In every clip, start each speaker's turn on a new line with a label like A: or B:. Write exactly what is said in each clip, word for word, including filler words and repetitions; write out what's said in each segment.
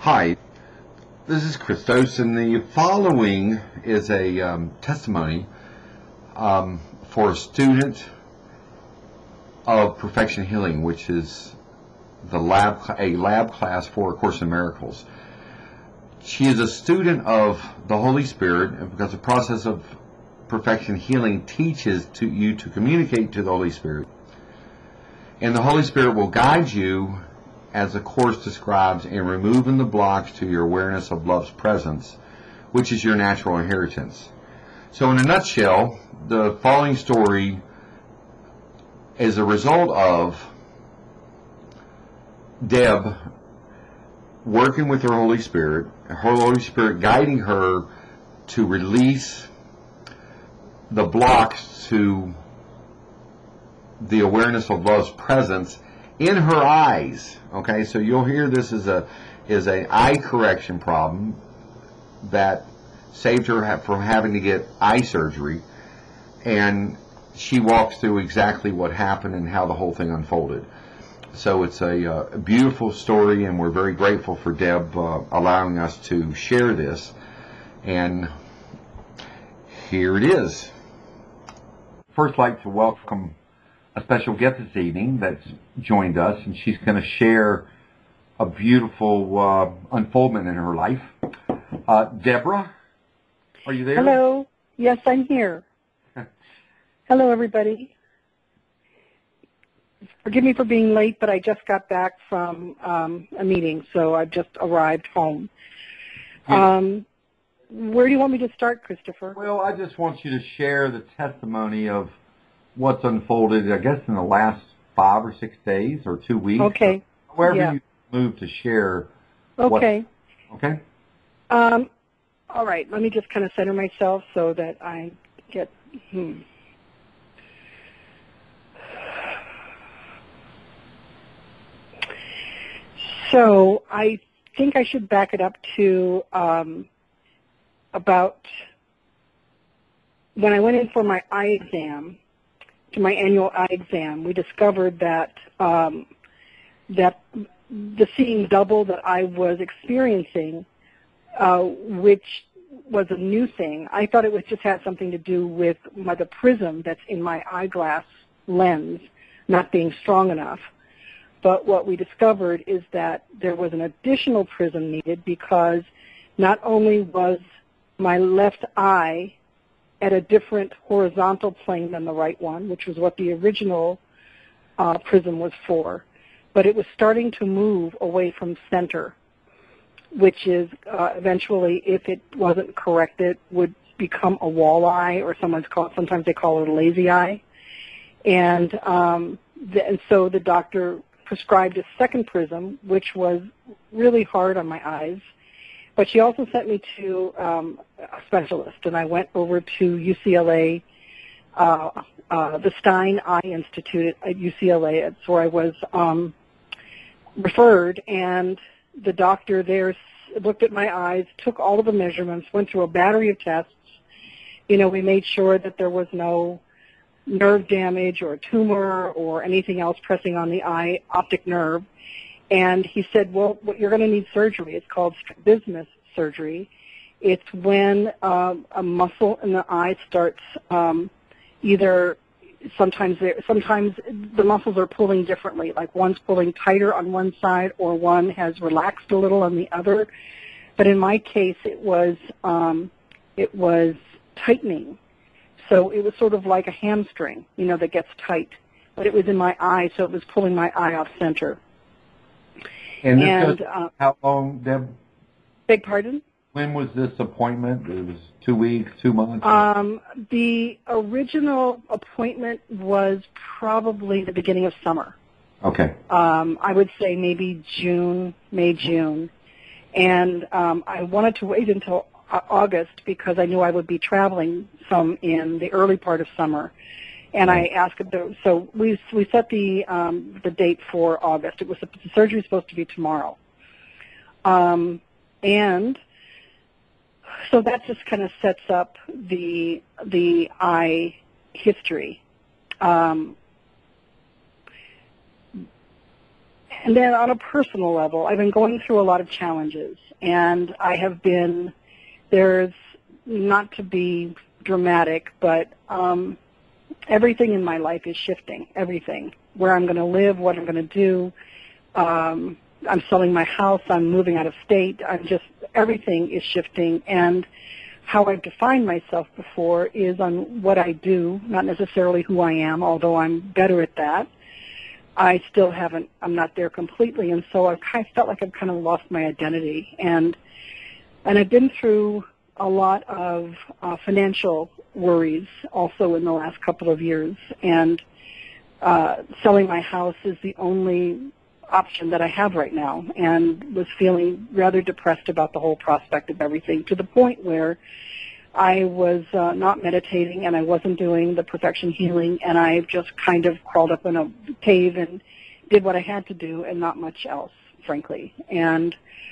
A: Hi, this is Christos, and the following is a um, testimony um, for a student of Perfection Healing, which is the lab a lab class for A Course in Miracles. She is a student of the Holy Spirit, and because the process of Perfection Healing teaches to you to communicate to the Holy Spirit, and the Holy Spirit will guide you, as the Course describes, in removing the blocks to your awareness of love's presence, which is your natural inheritance. So in a nutshell, the following story is a result of Deb working with her Holy Spirit, her Holy Spirit guiding her to release the blocks to the awareness of love's presence in her eyes. Okay, so you'll hear this is a is an eye correction problem that saved her from having to get eye surgery, and she walks through exactly what happened and how the whole thing unfolded. So it's a, uh, a beautiful story, and we're very grateful for Deb uh, allowing us to share this. And here it is. First, I'd like to welcome a special guest this evening that's joined us, and she's going to share a beautiful uh, unfoldment in her life. Uh, Deborah, are you there?
B: Hello. Yes, I'm here. Hello, everybody. Forgive me for being late, but I just got back from um, a meeting, so I've just arrived home.
A: Yeah.
B: Um, where do you want me to start, Christopher?
A: Well, I just want you to share the testimony of what's unfolded, I guess, in the last five or six days or two weeks.
B: Okay.
A: Or wherever
B: yeah.
A: you move to share.
B: Okay.
A: What, okay.
B: Um, all right. Let me just kind of center myself so that I get... Hmm. So I think I should back it up to um, about when I went in for my eye exam, to my annual eye exam, we discovered that um, that the seeing double that I was experiencing, uh, which was a new thing. I thought it was just had something to do with my, the prism that's in my eyeglass lens not being strong enough. But what we discovered is that there was an additional prism needed, because not only was my left eye at a different horizontal plane than the right one, which was what the original uh, prism was for, but it was starting to move away from center, which is uh, eventually, if it wasn't corrected, would become a wall eye, or someone's call, sometimes they call it a lazy eye. And, um, the, and so the doctor prescribed a second prism, which was really hard on my eyes. But she also sent me to um, a specialist, and I went over to U C L A, uh, uh, the Stein Eye Institute at U C L A. It's where I was um, referred, and the doctor there looked at my eyes, took all of the measurements, went through a battery of tests. You know, we made sure that there was no nerve damage or tumor or anything else pressing on the eye optic nerve. And he said, well, you're going to need surgery. It's called strabismus surgery. It's when um, a muscle in the eye starts um, either sometimes sometimes the muscles are pulling differently, like one's pulling tighter on one side or one has relaxed a little on the other. But in my case, it was um, it was tightening. So it was sort of like a hamstring, you know, that gets tight. But it was in my eye, so it was pulling my eye off center.
A: And, this
B: and
A: goes,
B: uh,
A: how long, Deb?
B: Beg pardon?
A: When was this appointment? It was two weeks, two months?
B: Um, the original appointment was probably the beginning of summer.
A: Okay.
B: Um, I would say maybe June, May, June. And um, I wanted to wait until August because I knew I would be traveling some in the early part of summer. And I asked, so we we set the um, the date for August. It was the surgery was supposed to be tomorrow, um, and so that just kind of sets up the the eye history. Um, and then on a personal level, I've been going through a lot of challenges, and I have been, there's, not to be dramatic, but um, everything in my life is shifting, everything. Where I'm going to live, what I'm going to do. Um, I'm selling my house, I'm moving out of state, I'm just, everything is shifting, and how I've defined myself before is on what I do, not necessarily who I am, although I'm better at that. I still haven't, I'm not there completely, and so I've kind of felt like I've kind of lost my identity. And and I've been through a lot of uh, financial worries also in the last couple of years, and uh, selling my house is the only option that I have right now, and was feeling rather depressed about the whole prospect of everything, to the point where I was uh, not meditating, and I wasn't doing the perfection healing, and I just kind of crawled up in a cave and did what I had to do and not much else, frankly. And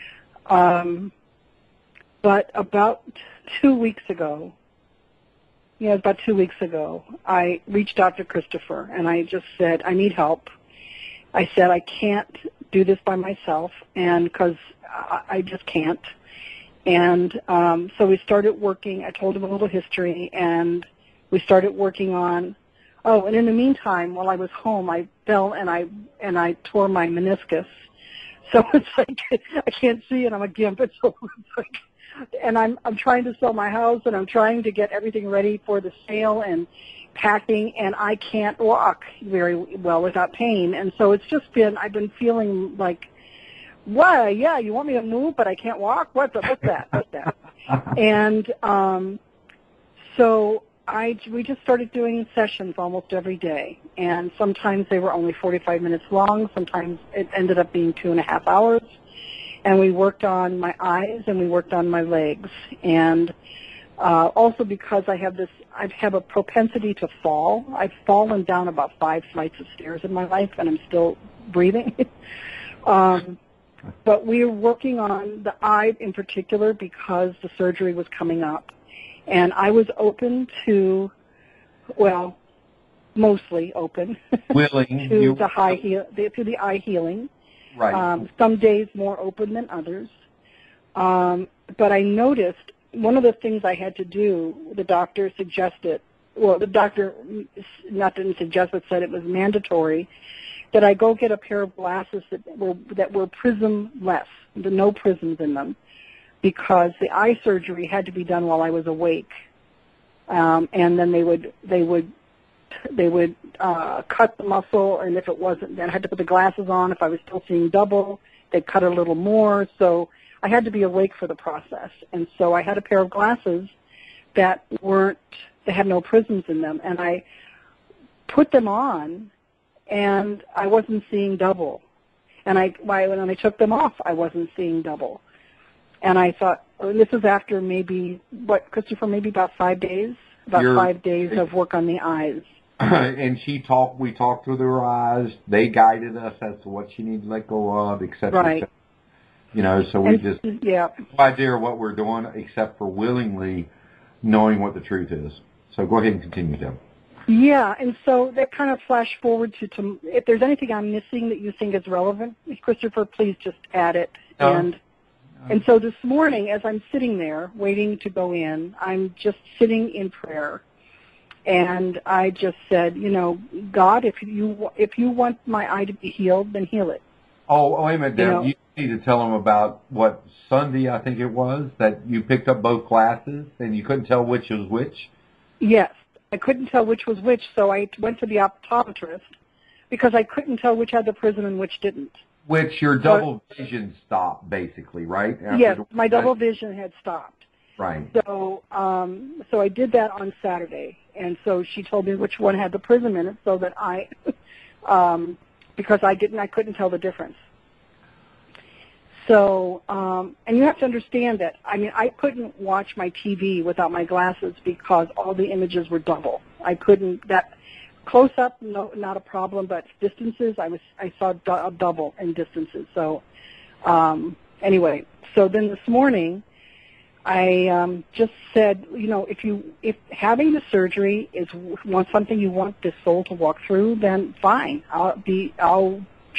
B: um, but about two weeks ago, yeah, about two weeks ago, I reached out to Christopher, and I just said, I need help. I said, I can't do this by myself, and because I, I just can't. And um, so we started working. I told him a little history, and we started working on, oh, and in the meantime, while I was home, I fell and I and I tore my meniscus. So it's like, I can't see, and I'm a gimp. It's so, it's like, and I'm I'm trying to sell my house, and I'm trying to get everything ready for the sale and packing, and I can't walk very well without pain. And so it's just been, I've been feeling like, why, yeah, you want me to move, but I can't walk? What the, what's that? What's that? And um, so I, we just started doing sessions almost every day, and sometimes they were only forty-five minutes long, sometimes it ended up being two and a half hours, and we worked on my eyes and we worked on my legs. And Uh, also because I have this, I have a propensity to fall. I've fallen down about five flights of stairs in my life, and I'm still breathing. um, but we are working on the eye in particular because the surgery was coming up. And I was open to, well, mostly open
C: Willing
B: to
C: you,
B: the high heal, to the eye healing.
C: right?
B: Um, some days more open than others. Um, but I noticed one of the things I had to do, the doctor suggested, well, the doctor not didn't suggest, but said it was mandatory, that I go get a pair of glasses that were that were prism-less, no prisms in them, because the eye surgery had to be done while I was awake, um, and then they would they would they would uh, cut the muscle, and if it wasn't, then I had to put the glasses on. If I was still seeing double, they'd cut a little more. So I had to be awake for the process, and so I had a pair of glasses that weren't, they had no prisms in them, and I put them on, and I wasn't seeing double. And I, when I took them off, I wasn't seeing double. And I thought, and this is after maybe, what, Christopher, maybe about five days? About
C: You're,
B: five days of work on the eyes.
C: And she talked, we talked with her eyes. They guided us as to what she needed to let go of, et cetera,
B: Right.
C: et cetera. You know, so we
B: And,
C: just,
B: yeah.
C: no idea what we're doing except for willingly knowing what the truth is. So go ahead and continue, Deb.
B: Yeah, and so that kind of flash forward to, to, if there's anything I'm missing that you think is relevant, Christopher, please just add it.
C: No.
B: And and so this morning, as I'm sitting there waiting to go in, I'm just sitting in prayer. And I just said, you know, God, if you if you want my eye to be healed, then heal it.
C: Oh, wait a minute, Deb.
B: You know,
C: You need to tell them about what Sunday, I think it was, that you picked up both glasses and you couldn't tell which was which.
B: Yes, I couldn't tell which was which, so I went to the optometrist because I couldn't tell which had the prism and which didn't.
C: Which your double vision stopped, basically, right? After
B: Yes,
C: the-
B: my double vision had stopped.
C: Right.
B: So, um, so I did that on Saturday, and so she told me which one had the prism in it, so that I, um, because I didn't, I couldn't tell the difference. So, um, and you have to understand that, I mean, I couldn't watch my T V without my glasses because all the images were double. I couldn't, that, close up, no, not a problem, but distances, I was, I saw du- double in distances. So, um, anyway, so then this morning, I um, just said, you know, if you, if having the surgery is want something you want this soul to walk through, then fine. I'll be, I'll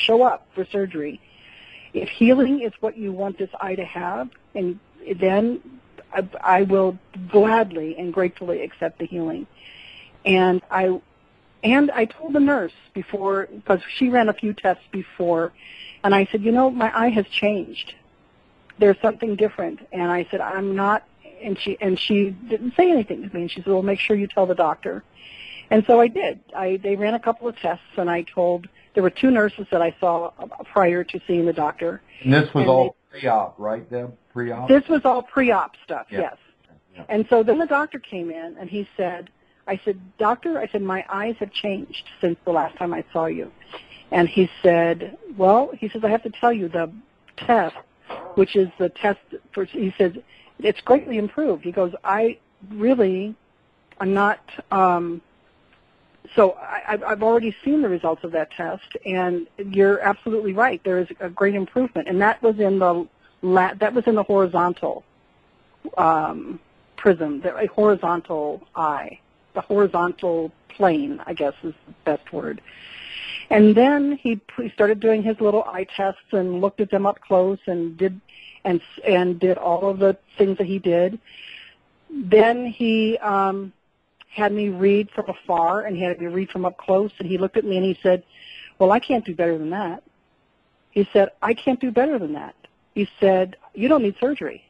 B: show up for surgery. If healing is what you want this eye to have, and then I, I will gladly and gratefully accept the healing. And I, and I told the nurse before, because she ran a few tests before, and I said, you know, my eye has changed. There's something different. And I said, I'm not, and she and she didn't say anything to me. And she said, well, make sure you tell the doctor. And so I did. I they ran a couple of tests, and I told, there were two nurses that I saw prior to seeing the doctor.
C: And this was
B: and
C: all they, pre-op, right, Deb? Pre-op?
B: This was all pre-op stuff,
C: Yeah.
B: yes.
C: Yeah.
B: And so then the doctor came in, and he said, I said, doctor, I said, my eyes have changed since the last time I saw you. And he said, well, he says, I have to tell you, the test, which is the test, for, he said, it's greatly improved. He goes, I really am not, um, so I, I've I've already seen the results of that test, and you're absolutely right. There is a great improvement, and that was in the la- that was in the horizontal um, prism, the a horizontal eye, the horizontal plane, I guess is the best word. And then he, he started doing his little eye tests and looked at them up close and did and and did all of the things that he did. Then he um, had me read from afar, and he had me read from up close, and he looked at me and he said, well, I can't do better than that. He said, I can't do better than that. He said, you don't need surgery.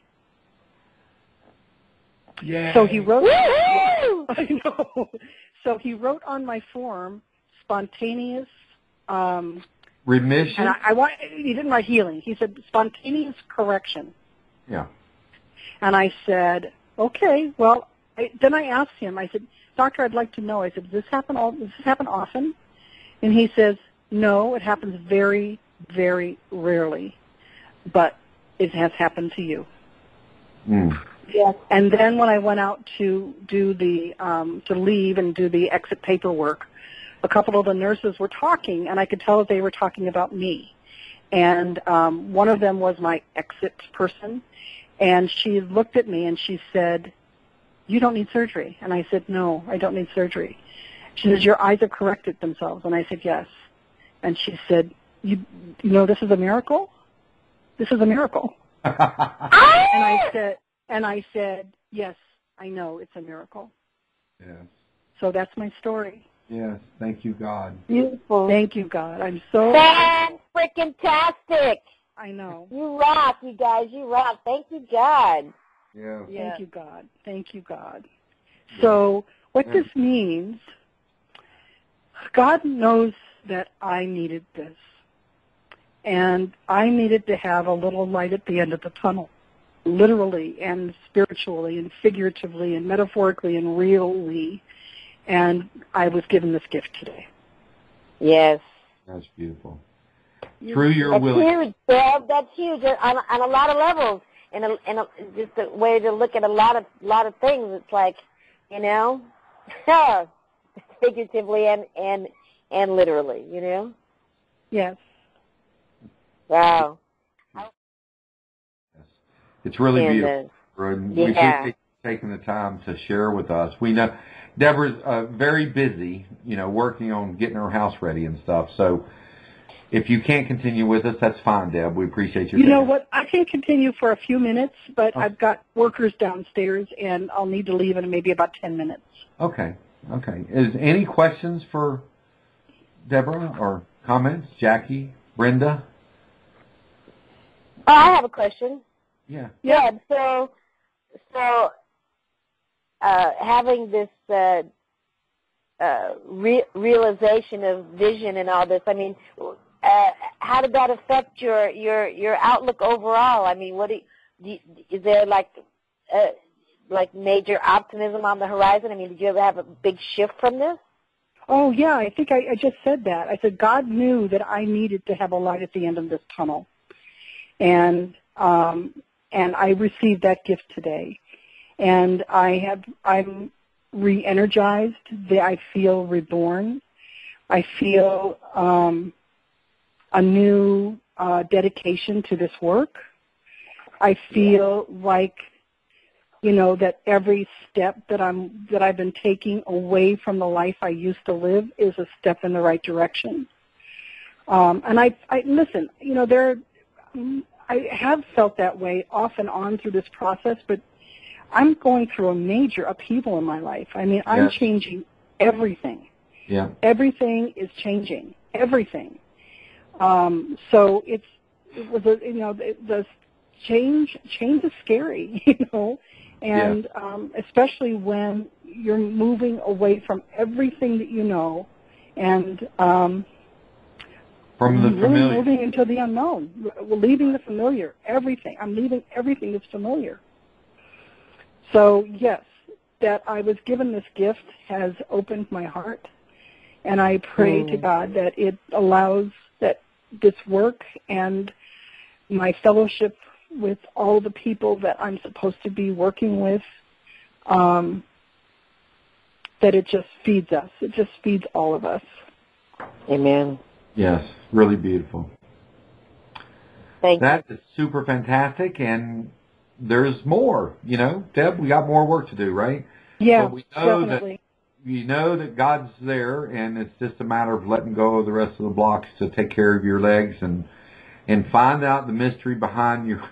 C: Yeah.
B: So he wrote, I know. So he wrote on my form, spontaneous, um,
C: Remission?
B: and I, I want, he didn't write healing. He said spontaneous correction.
C: Yeah.
B: And I said, okay, well, I, then I asked him, I said, doctor, I'd like to know. I said, does this happen all, does this happen often? And he says, no, it happens very, very rarely, but it has happened to you.
C: Mm.
B: Yes. And then when I went out to do the, um, to leave and do the exit paperwork, a couple of the nurses were talking, and I could tell that they were talking about me. And um, one of them was my exit person, and she looked at me and she said, you don't need surgery. And I said, no, I don't need surgery. She says, your eyes have corrected themselves. And I said, yes. And she said, you, you know, this is a miracle? This is a miracle. And I said, and I said, yes, I know it's a miracle.
C: Yes.
B: So that's my story.
C: Yes. Thank you, God.
D: Beautiful.
B: Thank you, God. I'm so...
D: Fan-freaking-tastic.
B: I know.
D: You rock, you guys. You rock. Thank you, God.
C: Yeah.
D: Yeah.
B: Thank you, God. Thank you, God. So what
C: Yeah.
B: this means, God knows that I needed this. And I needed to have a little light at the end of the tunnel, literally and spiritually and figuratively and metaphorically and really. And I was given this gift today.
D: Yes.
C: That's beautiful. Through your
D: That's
C: will.
D: huge, Deb. That's huge on, on a lot of levels. And a, and a, just a way to look at a lot of lot of things. It's like, you know, figuratively and, and, and literally, you know?
B: Yes.
D: Wow.
C: It's really
D: And,
C: beautiful. And we
D: yeah.
C: appreciate you taking the time to share with us. We know Deborah's uh, very busy, you know, working on getting her house ready and stuff. So if you can't continue with us, that's fine, Deb. We appreciate your
B: You know
C: time.
B: what? I can continue for a few minutes, but
C: Oh.
B: I've got workers downstairs, and I'll need to leave in maybe about ten minutes.
C: Okay. Okay. Is any questions for Deborah or comments? Jackie, Brenda?
D: Oh, I have a question.
C: Yeah.
D: Yeah. So, so uh, having this uh, uh, re- realization of vision and all this, I mean, uh, how did that affect your your your outlook overall? I mean, what do, you, do you, is there like uh, like major optimism on the horizon? I mean, did you ever have a big shift from this?
B: Oh, yeah, I think I, I just said that. I said God knew that I needed to have a light at the end of this tunnel. And um, and I received that gift today. And I have, I'm re-energized. I feel reborn. I feel um, a new uh, dedication to this work. I feel like, you know, that every step that I'm that I've been taking away from the life I used to live is a step in the right direction. Um, and I, I listen. You know, there, I have felt that way off and on through this process, but I'm going through a major upheaval in my life. I mean, I'm
C: Yes.
B: changing everything.
C: Yeah.
B: Everything is changing. Everything. Um, so it's it was a, you know the, the change change is scary, you know, and
C: Yeah.
B: um, especially when you're moving away from everything that you know, and um,
C: From the
B: really
C: familiar.
B: moving into the unknown, We're leaving the familiar. Everything. I'm leaving everything that's familiar. So yes, that I was given this gift has opened my heart, and I pray
D: Mm.
B: to God that it allows that this work and my fellowship with all the people that I'm supposed to be working with, um, that it just feeds us. It just feeds all of us.
D: Amen.
C: Yes, really beautiful.
D: Thank
C: That is super fantastic, and there's more. You know, Deb, we got more work to do, right?
B: Yeah,
C: But we know
B: definitely.
C: that you know that God's there, and it's just a matter of letting go of the rest of the blocks to take care of your legs and and find out the mystery behind your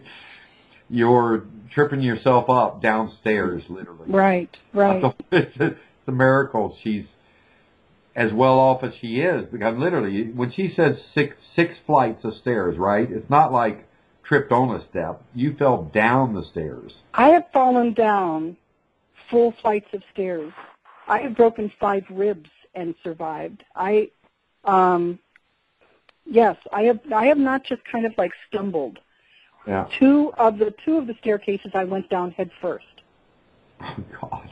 C: you're tripping yourself up downstairs, literally.
B: Right, right.
C: It's a, it's a miracle she's as well off as she is, because literally, when she says six six flights of stairs, right? It's not like tripped on a step. You fell down the stairs.
B: I have fallen down full flights of stairs. I have broken five ribs and survived. I, um, yes, I have. I have not just kind of like stumbled.
C: Yeah.
B: Two of the two of the staircases I went down head first.
C: Oh God.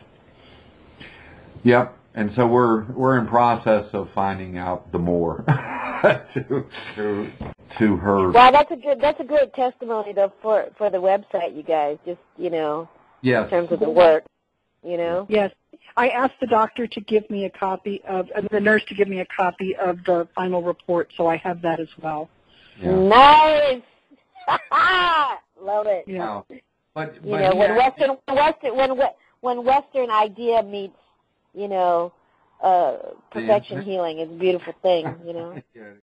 C: Yep. And so we're we're in process of finding out the more to, to to her.
D: Well, that's a good that's a great testimony though for for the website, you guys. Just you know,
C: Yes.
D: in terms of the work, you know.
B: Yes, I asked the doctor to give me a copy of uh, the nurse to give me a copy of the final report, so I have that as well.
C: Yeah.
D: Nice. Love it.
B: Yeah.
C: Wow. But
D: You
C: but
D: know,
C: he
D: when
C: actually-
D: Western when Western when we- when Western idea meets, you know, uh, perfection
C: Yeah.
D: healing, it's a beautiful thing. You know.
C: Yeah.